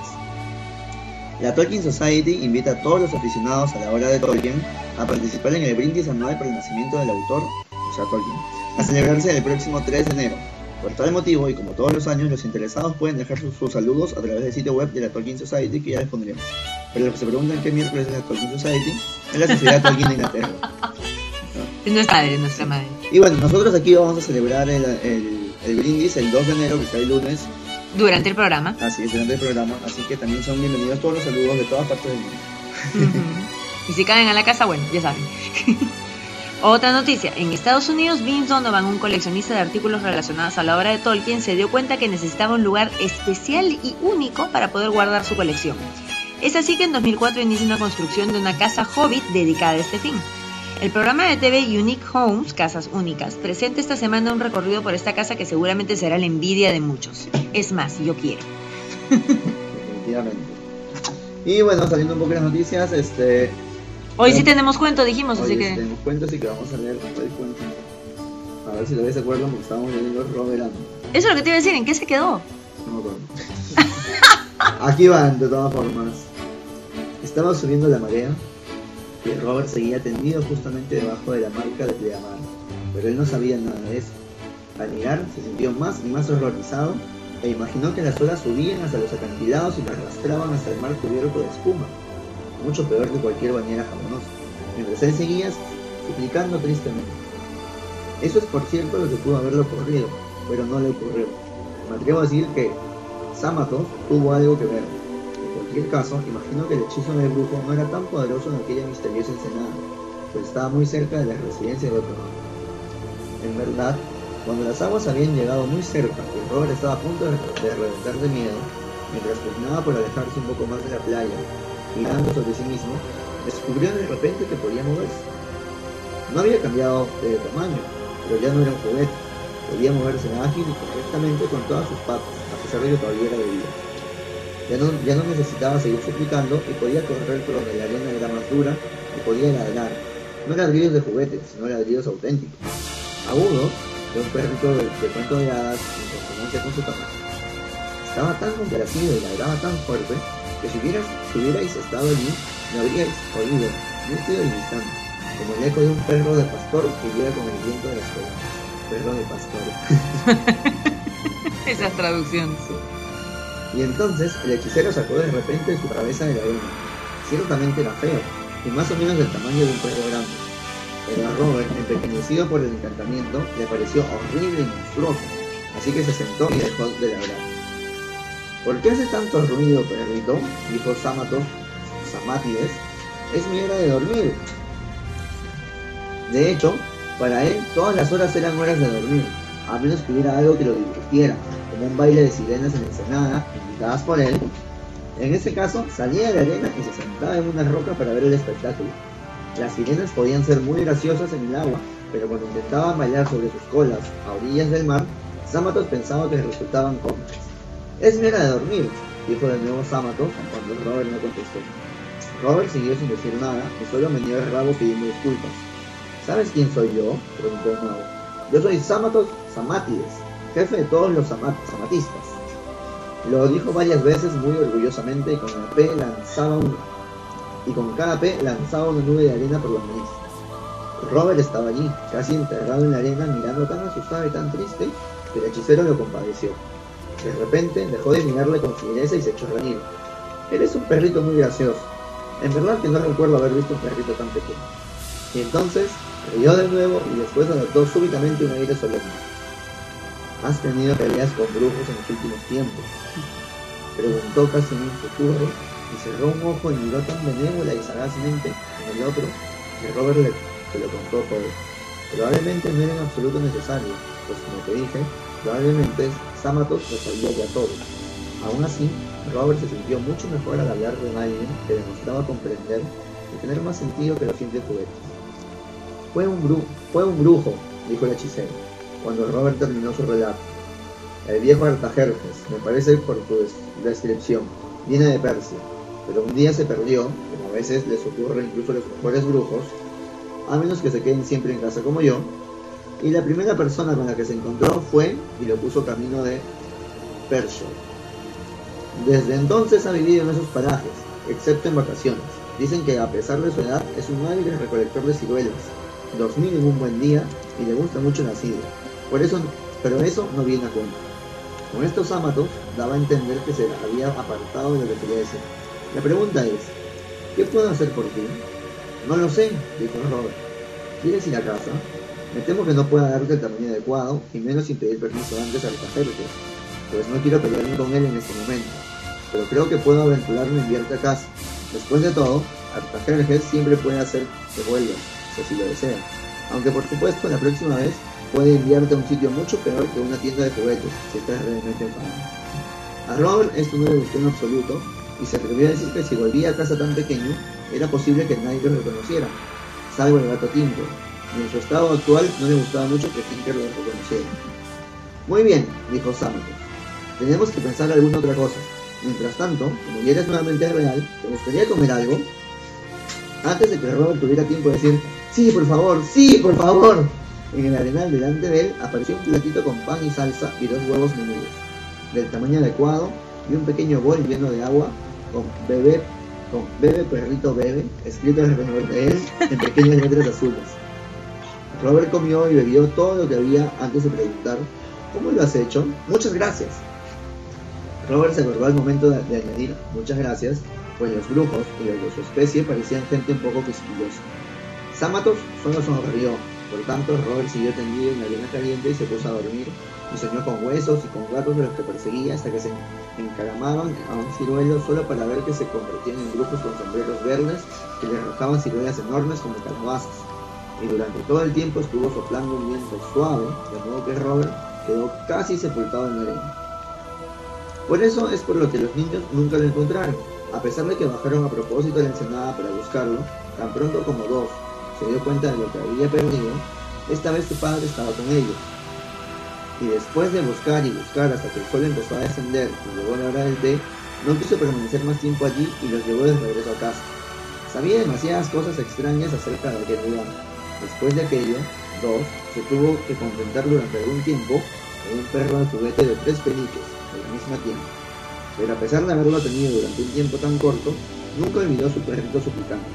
B: La Tolkien Society invita a todos los aficionados a la obra de Tolkien a participar en el brindis anual por el nacimiento del autor, o sea Tolkien, a celebrarse el próximo 3 de enero. Por tal motivo, y como todos los años, los interesados pueden dejar sus saludos a través del sitio web de la Tolkien Society, que ya les pondremos. Pero los que se preguntan qué miércoles es la Tolkien Society, es la Sociedad Tolkien de Inglaterra.
C: Es nuestra madre.
B: Y bueno, nosotros aquí vamos a celebrar el brindis el 2 de enero, que cae el lunes.
C: Durante el programa.
B: Así es, durante el programa. Así que también son bienvenidos todos los saludos de todas partes del mundo.
C: Y si caen a la casa, bueno, ya saben. Otra noticia. En Estados Unidos, Vince Donovan, un coleccionista de artículos relacionados a la obra de Tolkien, se dio cuenta que necesitaba un lugar especial y único para poder guardar su colección. Es así que en 2004 inicia una construcción de una casa hobbit dedicada a este fin. El programa de TV Unique Homes, Casas Únicas, presenta esta semana un recorrido por esta casa que seguramente será la envidia de muchos. Es más, yo quiero.
B: Definitivamente. Y bueno, saliendo un poco de las noticias,
C: hoy sí tenemos cuento, dijimos, así que...
B: tenemos cuento, así que vamos a leer el cuento. A ver si lo ves acuerdo, porque estábamos leyendo Roberano.
C: Eso es lo que te iba a decir, ¿en qué se quedó?
B: No me acuerdo. Aquí van, de todas formas. Estaba subiendo la marea y Robert seguía tendido justamente debajo de la marca de pleamar, pero él no sabía nada de eso. Al mirar, se sintió más y más horrorizado e imaginó que las olas subían hasta los acantilados y lo arrastraban hasta el mar cubierto de espuma, mucho peor que cualquier bañera jabonosa, mientras él seguía suplicando tristemente. Eso es por cierto lo que pudo haberle ocurrido, pero no le ocurrió. Me atrevo a decir que Samatos tuvo algo que ver. En cualquier caso, imagino que el hechizo del brujo no era tan poderoso en aquella misteriosa ensenada, pues estaba muy cerca de la residencia de otro hombre. En verdad, cuando las aguas habían llegado muy cerca y Robert estaba a punto de reventar de miedo, mientras pugnaba por alejarse un poco más de la playa, girando sobre sí mismo, descubrió de repente que podía moverse. No había cambiado de tamaño, pero ya no era un juguete. Podía moverse ágil y correctamente con todas sus patas, a pesar de que todavía era bebida. Ya no necesitaba seguir suplicando y podía correr por donde la arena era más dura y podía ladrar. No ladridos de juguetes, sino ladridos auténticos, agudos, de un perrito de cuento de hadas en consonancia con su tamaño. Estaba tan complacido y ladraba tan fuerte que si hubierais estado allí, lo habríais oído, nítido y distante, como el eco de un perro de pastor que llega con el viento de las colinas. Perro de pastor.
C: Esa traducción.
B: Sí. Y entonces el hechicero sacó de repente de su cabeza de la arena. Ciertamente era feo, y más o menos del tamaño de un perro grande. Pero a Robert, empequeñecido por el encantamiento, le pareció horrible y monstruoso, así que se sentó y dejó de ladrar. ¿Por qué hace tanto ruido, perrito?, dijo Samátides. Es mi hora de dormir. De hecho, para él todas las horas eran horas de dormir, a menos que hubiera algo que lo divirtiera, como un baile de sirenas en la ensenada, invitadas por él. En ese caso, salía de la arena y se sentaba en una roca para ver el espectáculo. Las sirenas podían ser muy graciosas en el agua, pero cuando intentaban bailar sobre sus colas a orillas del mar, Samatos pensaba que resultaban cómicas. Es mi hora de dormir, dijo de nuevo Sámatos cuando Robert no contestó. Robert siguió sin decir nada y solo meneó el rabo pidiendo disculpas. ¿Sabes quién soy yo?, preguntó de nuevo. Yo soy Sámatos Samátides, jefe de todos los samatistas. Lo dijo varias veces muy orgullosamente y con cada P lanzaba una nube de arena por la nariz. Robert estaba allí, casi enterrado en la arena, mirando tan asustado y tan triste que el hechicero lo compadeció. De repente dejó de mirarle con fiereza y se echó a reír. Eres un perrito muy gracioso. En verdad que no recuerdo haber visto un perrito tan pequeño. Y entonces rió de nuevo y después adoptó súbitamente un aire solemne. ¿Has tenido peleas con brujos en los últimos tiempos?, preguntó casi en un susurro, y cerró un ojo y miró tan benévola y sagazmente en el otro que Robert se lo contó todo. Probablemente no era en absoluto necesario, pues como te dije, probablemente Sámatos lo sabía ya todo. Aún así, Robert se sintió mucho mejor al hablar con alguien que demostraba comprender y tener más sentido que los simples juguetes. Fue un brujo, dijo el hechicero, cuando Robert terminó su relato. El viejo Artajerjes, me parece por tu descripción, viene de Persia, pero un día se perdió, como a veces les ocurre incluso a los mejores brujos, a menos que se queden siempre en casa como yo, y la primera persona con la que se encontró fue y lo puso camino de Persia. Desde entonces ha vivido en esos parajes, excepto en vacaciones. Dicen que a pesar de su edad es un hábil recolector de ciruelas, 2000 en un buen día, y le gusta mucho la sidra. Pero eso no viene a cuento. Con estos Sámatos daba a entender que se había apartado de lo que quería decir. La pregunta es, ¿qué puedo hacer por ti? No lo sé, dijo Robert. ¿Quieres ir a casa? Me temo que no pueda darte el tamaño adecuado, y menos sin pedir permiso antes a Artajerjes, pues no quiero pelearme con él en este momento. Pero creo que puedo aventurarme a enviarte a casa. Después de todo, Artajerjes siempre puede hacer que vuelvas, si así lo desea. Aunque por supuesto la próxima vez puede enviarte a un sitio mucho peor que una tienda de juguetes, si estás realmente enfadado. A Robert esto no le gustó en absoluto, y se atrevió a decir que si volvía a casa tan pequeño, era posible que nadie lo reconociera, salvo el gato Tinker, y en su estado actual no le gustaba mucho que Tinker lo reconociera. Muy bien, dijo Sámatos, tenemos que pensar alguna otra cosa. Mientras tanto, como ya eres nuevamente real, ¿te gustaría comer algo? Antes de que Robert tuviera tiempo de decir, ¡sí, por favor! ¡Sí, por favor!, en el arenal delante de él apareció un platito con pan y salsa y 2 huevos menudos, del tamaño adecuado, y un pequeño bol lleno de agua con bebé perrito bebe, escrito alrededor de él en pequeñas letras azules. Robert comió y bebió todo lo que había antes de preguntar, ¿cómo lo has hecho? Muchas gracias. Robert se acordó al momento de añadir muchas gracias, pues los brujos y los de su especie parecían gente un poco quisquillosa. Sámatos solo sonrió. Por tanto, Robert siguió tendido en la arena caliente y se puso a dormir, y soñó con huesos y con gatos de los que perseguía hasta que se encaramaban a un ciruelo solo para ver que se convertían en brujos con sombreros verdes que le arrojaban ciruelas enormes como calabazas. Y durante todo el tiempo estuvo soplando un viento suave, de modo que Robert quedó casi sepultado en la arena. Por eso es por lo que los niños nunca lo encontraron, a pesar de que bajaron a propósito a la ensenada para buscarlo. Tan pronto como Dos se dio cuenta de lo que había perdido, esta vez su padre estaba con ellos. Y después de buscar y buscar hasta que el sol empezó a descender y llegó la hora del té, no quiso permanecer más tiempo allí y los llevó de regreso a casa. Sabía demasiadas cosas extrañas acerca de aquel lugar. Después de aquello, Dos se tuvo que contentar durante algún tiempo con un perro de juguete de 3 peniques de la misma tienda. Pero a pesar de haberlo tenido durante un tiempo tan corto, nunca olvidó su perrito suplicante.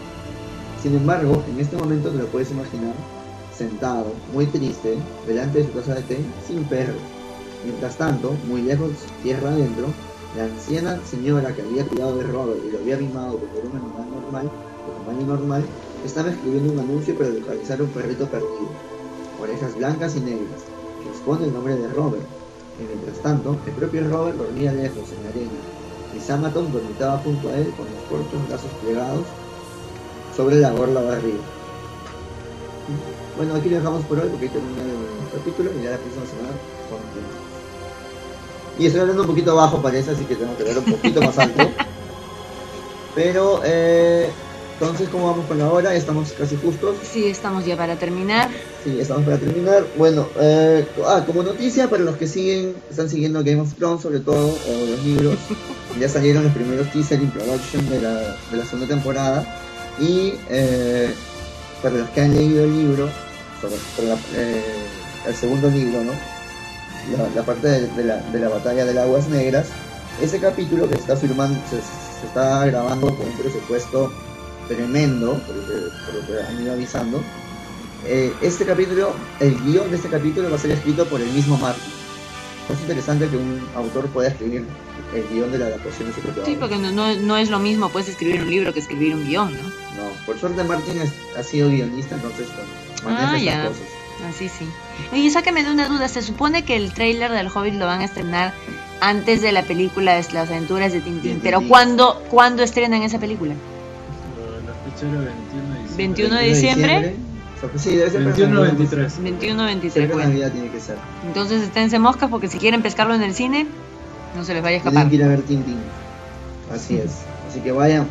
B: Sin embargo, en este momento te lo puedes imaginar, sentado, muy triste, delante de su taza de té, sin perro. Mientras tanto, muy lejos, tierra adentro, la anciana señora que había cuidado de Robert y lo había mimado como era un animal normal, de tamaño normal, estaba escribiendo un anuncio para localizar un perrito perdido. Orejas blancas y negras, que expone el nombre de Robert. Y mientras tanto, el propio Robert dormía lejos en la arena, y Sámatos dormitaba junto a él con los cortos brazos plegados sobre la borla de arriba. Bueno, aquí lo dejamos por hoy porque ahí termina el capítulo y ya la próxima semana continuamos. Y estoy hablando un poquito bajo parece, así que tengo que hablar un poquito más alto. Pero Entonces, ¿cómo vamos con la hora? Ya estamos casi justos.
C: Sí, estamos ya para terminar.
B: Sí, estamos para terminar. Bueno, como noticia para los que están siguiendo Game of Thrones, sobre todo, o los libros, ya salieron los primeros teaser in production de la segunda temporada. Y para los que han leído el libro, el segundo libro, ¿no? La parte de la batalla de las Aguas Negras, ese capítulo que se está grabando con un presupuesto tremendo, por lo que han ido avisando. Este capítulo, el guión de este capítulo va a ser escrito por el mismo Martin. Es interesante que un autor pueda escribir el guión de la adaptación de su propia obra.
C: Sí, porque no es lo mismo puedes escribir un libro que escribir un guión, ¿no?
B: No, por suerte Martin ha sido guionista, entonces maneja esas cosas.
C: Así sí. Oye, sácame de una duda, se supone que el tráiler del Hobbit lo van a estrenar antes de la película de las aventuras de Tintín, pero ¿cuándo estrenan esa película?
I: La fecha era
C: 21 de diciembre.
B: Sí, debe ser
I: 21-23.
C: 21-23,
B: bueno. Navidad tiene que ser.
C: Entonces esténse moscas porque si quieren pescarlo en el cine, no se les vaya a escapar.
B: Tienen que ir a ver Tintín. Así es. Así que vayan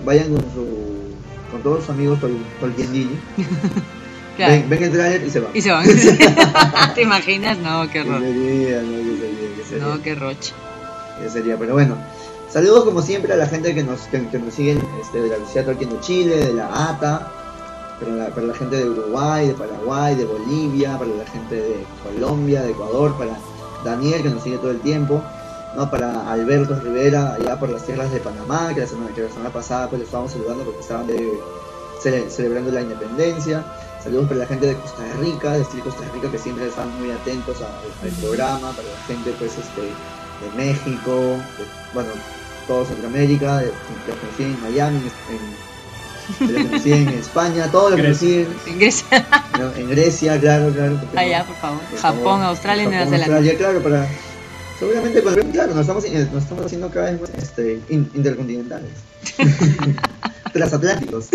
B: con todos sus amigos Tolkien. Claro. Ven el trailer y se van.
C: Y se van. ¿Te imaginas? No, qué horror. No, qué roche.
B: Sería, pero bueno. Saludos como siempre a la gente que nos siguen de la Universidad Tolkien de Chile, de la ATA, para la gente de Uruguay, de Paraguay, de Bolivia, para la gente de Colombia, de Ecuador, para Daniel que nos sigue todo el tiempo, ¿no? Para Alberto Rivera allá por las tierras de Panamá, que la semana pasada pues le estábamos saludando porque estaban celebrando la independencia. Saludos para la gente de Costa Rica, de Estilo Costa Rica, que siempre están muy atentos al programa, para la gente pues de México, todo Centroamérica, de los que nos siguen en Miami, de los que nos siguen en España, todo lo que nos siguen
C: en Grecia.
B: No, en Grecia, claro.
C: Allá, por favor. Japón, Australia y Nueva Zelanda.
B: Australia, claro, seguramente nos estamos haciendo cada vez más intercontinentales. Transatlánticos.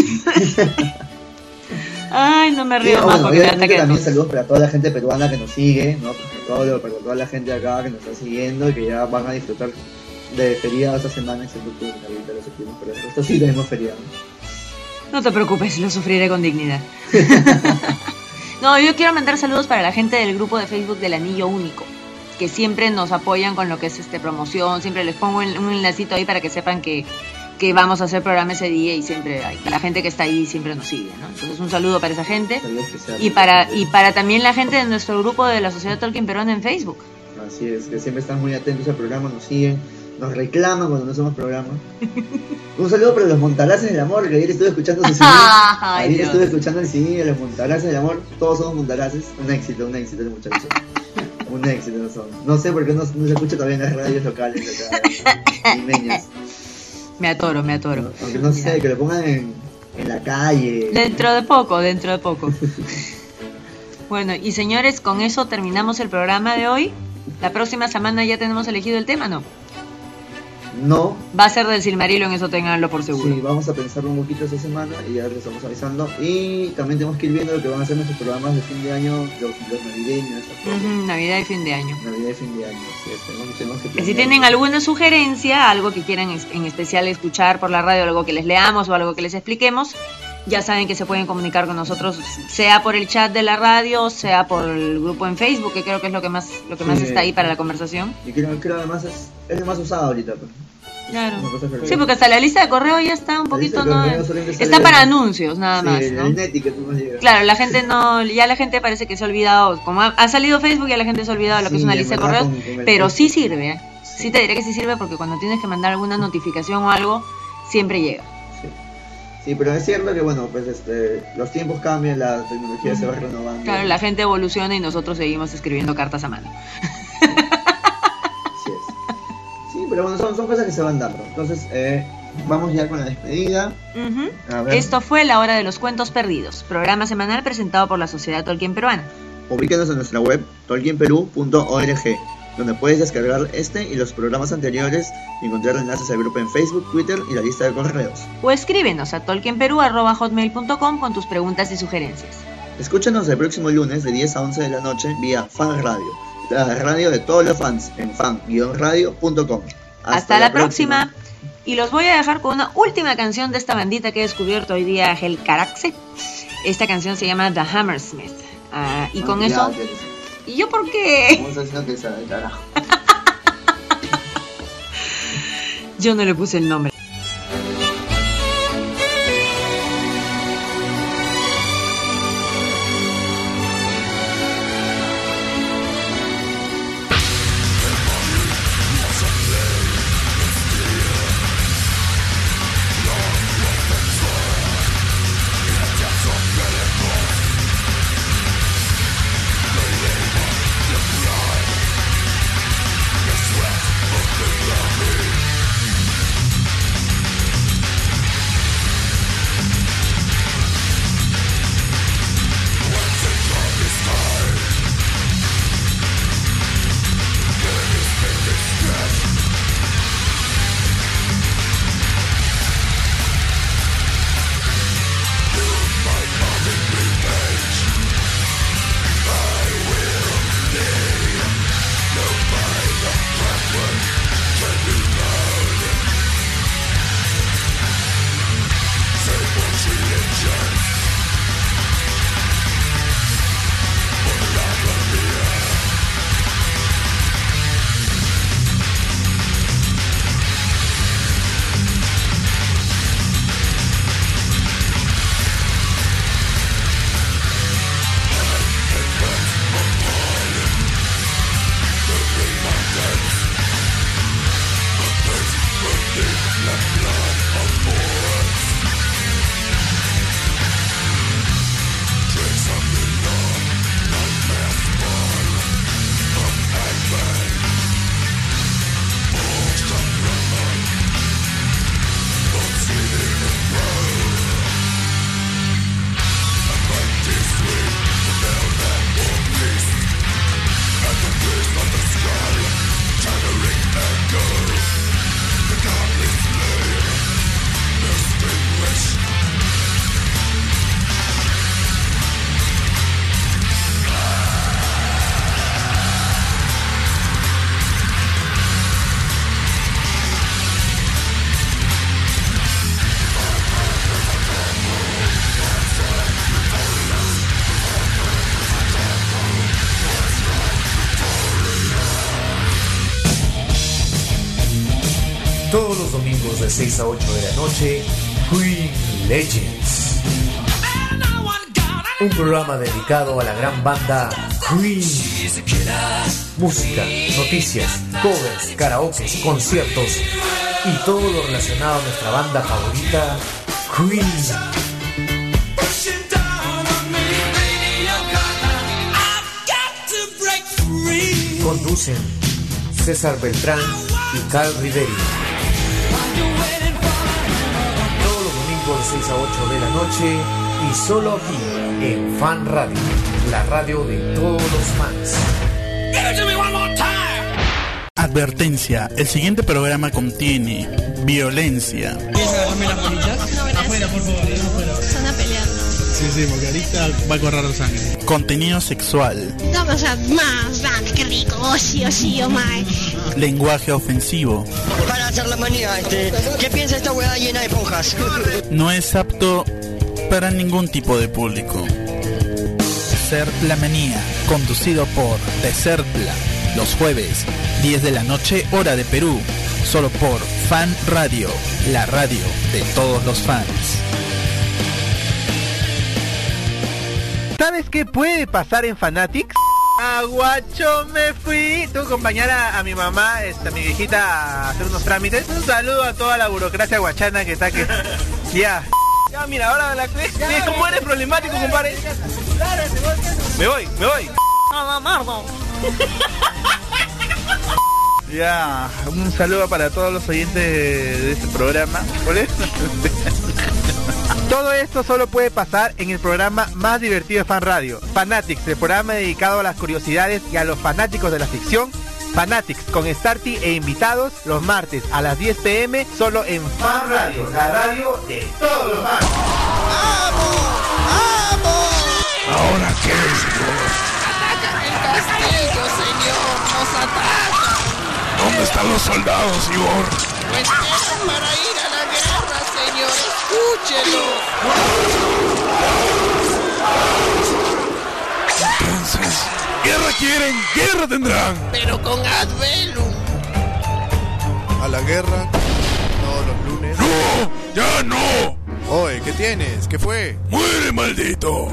C: Ay, no me río más porque
B: también saludos para toda la gente peruana que nos sigue, ¿no? Para toda la gente acá que nos está siguiendo y que ya van a disfrutar de feriado esta semana, excepto tú, ahorita lo sufrimos, pero esto sí tenemos feriado.
C: No te preocupes, lo sufriré con dignidad. No, yo quiero mandar saludos para la gente del grupo de Facebook del Anillo Único, que siempre nos apoyan con lo que es promoción, siempre les pongo un enlacito ahí para que sepan que vamos a hacer programa ese día y siempre la gente que está ahí siempre nos sigue, ¿no? Entonces un saludo para esa gente y para también la gente de nuestro grupo de la Sociedad Tolkien Peruana en Facebook.
B: Así es, que siempre están muy atentos al programa, nos siguen, nos reclaman cuando no hacemos programa. Un saludo para los Montaraces del Amor, que ayer estuve escuchando su CD. Ayer estuve escuchando el CD de los Montaraces del Amor, todos somos Montaraces, un éxito el muchacho. Un éxito son. No sé por qué no se escucha todavía en las radios locales acá, limeñas.
C: Me atoro.
B: Aunque no sé, que lo pongan en la calle.
C: Dentro de poco. Bueno, y señores, con eso terminamos el programa de hoy. La próxima semana ya tenemos elegido el tema, ¿no?
B: No.
C: Va a ser del Silmarillion, eso ténganlo por seguro.
B: Sí, vamos a pensarlo un poquito esta semana y ya les estamos avisando. Y también tenemos que ir viendo lo que van a ser nuestros programas de fin de año, los navideños, estas cosas.
C: Navidad y fin de año.
B: Así es, tenemos que planear.
C: Si tienen alguna sugerencia, algo que quieran en especial escuchar por la radio, algo que les leamos o algo que les expliquemos, ya saben que se pueden comunicar con nosotros, sea por el chat de la radio, sea por el grupo en Facebook, que creo que es lo que más está ahí para la conversación.
B: Y creo además es lo más usado ahorita, pues.
C: Claro. Sí, porque hasta la lista de correo ya está un poquito, ¿no? Está para anuncios, nada más, ¿no?
B: El neti que tú nos llegas.
C: Claro, la gente parece que se ha olvidado, como ha salido Facebook, ya la gente se ha olvidado de lo que es una lista de correos, pero sí sirve, sí te diré que sí sirve porque cuando tienes que mandar alguna notificación o algo, siempre llega.
B: Sí, pero es cierto que bueno, pues los tiempos cambian, la tecnología se va renovando.
C: Claro, la gente evoluciona y nosotros seguimos escribiendo cartas a mano.
B: Pero bueno, son cosas que se van dando. Entonces, vamos ya con la despedida.
C: Esto fue La Hora de los Cuentos Perdidos, programa semanal presentado por la Sociedad Tolkien Peruana.
B: Ubícanos en nuestra web tolkienperú.org, donde puedes descargar y los programas anteriores y encontrar enlaces al grupo en Facebook, Twitter y la lista de correos.
C: O escríbenos a tolkienperú@hotmail.com con tus preguntas y sugerencias.
B: Escúchanos el próximo lunes de 10 a 11 de la noche vía Fan Radio, la radio de todos los fans en fan-radio.com.
C: Hasta la próxima. Y los voy a dejar con una última canción de esta bandita que he descubierto hoy día, El Caraxe. Esta canción se llama The Hammersmith. Y con eso... ¿Y yo por qué?
B: ¿Cómo estás diciendo que sabe, carajo?
C: Yo no le puse el nombre.
J: Todos los domingos de 6 a 8 de la noche, Queen Legends. Un programa dedicado a la gran banda Queen. Música, noticias, covers, karaoke, conciertos y todo lo relacionado a nuestra banda favorita, Queen. Conducen César Beltrán y Carl Riveri. Todos los domingos de 6 a 8 de la noche y solo aquí en Fan Radio, la radio de todos los fans.
D: Advertencia, el siguiente programa contiene violencia.
K: ¿Quieres agarrarme las bolitas?
L: No, gracias.
K: Afuera, por favor, afuera.
L: Están peleando.
K: Sí, porque ahorita va a correr sangre.
D: Contenido sexual.
L: Dame, o sea, más, dame, qué rico. Oh, sí, oh, my.
D: Lenguaje ofensivo.
M: Para hacer la manía, ¿qué piensa esta hueá llena de ponjas?
D: No es apto para ningún tipo de público. Ser la Manía, conducido por Desertla, los jueves, 10 de la noche, hora de Perú, solo por Fan Radio, la radio de todos los fans.
N: ¿Sabes qué puede pasar en Fanatics? Aguacho, me fui. Tengo que acompañar a mi mamá, a mi viejita, a hacer unos trámites. Un saludo a toda la burocracia guachana que está aquí. Ya, mira, ahora la ¿cómo eres problemático, compadre? Me voy. Ya, un saludo para todos los oyentes de este programa. ¿Cuál es? Todo esto solo puede pasar en el programa más divertido de Fan Radio, Fanatics, el programa dedicado a las curiosidades y a los fanáticos de la ficción. Fanatics con Starty e invitados los martes a las 10 p.m. solo en Fan Radio, la radio de todos los fans.
O: ¡Vamos! ¿Ahora qué es, Igor?
P: ¡Atacan el castillo, señor! ¡Nos atacan!
O: ¿Dónde están los soldados, Igor? Pues era para ir a la guerra, señor. Escúchelo.
P: Entonces, guerra quieren, guerra tendrán.
O: Pero con Advelum.
Q: A la guerra todos los lunes.
P: ¡No! ¡Ya no!
Q: Oye, ¿qué tienes? ¿Qué fue?
P: ¡Muere, maldito!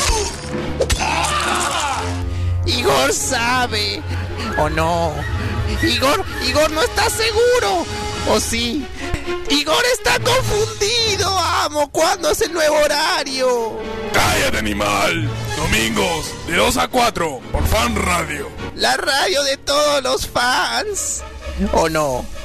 O: Igor sabe. ¿O no? Igor no está seguro. ¿O sí? Igor está confundido, amo. ¿Cuándo es el nuevo horario?
P: ¡Cállate, animal! Domingos, de 2 a 4, por Fan Radio.
O: La radio de todos los fans. ¿O no?